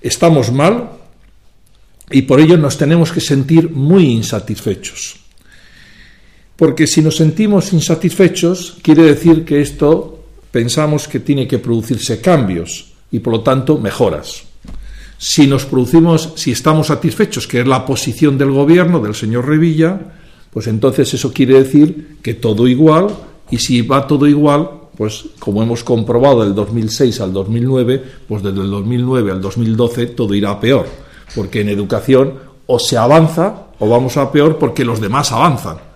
estamos mal y por ello nos tenemos que sentir muy insatisfechos. Porque si nos sentimos insatisfechos, quiere decir que esto pensamos que tiene que producirse cambios y por lo tanto mejoras. Si estamos satisfechos, que es la posición del gobierno, del señor Revilla, pues entonces eso quiere decir que todo igual, y si va todo igual, pues como hemos comprobado del 2006 al 2009, pues desde el 2009 al 2012 todo irá a peor, porque en educación o se avanza o vamos a peor porque los demás avanzan.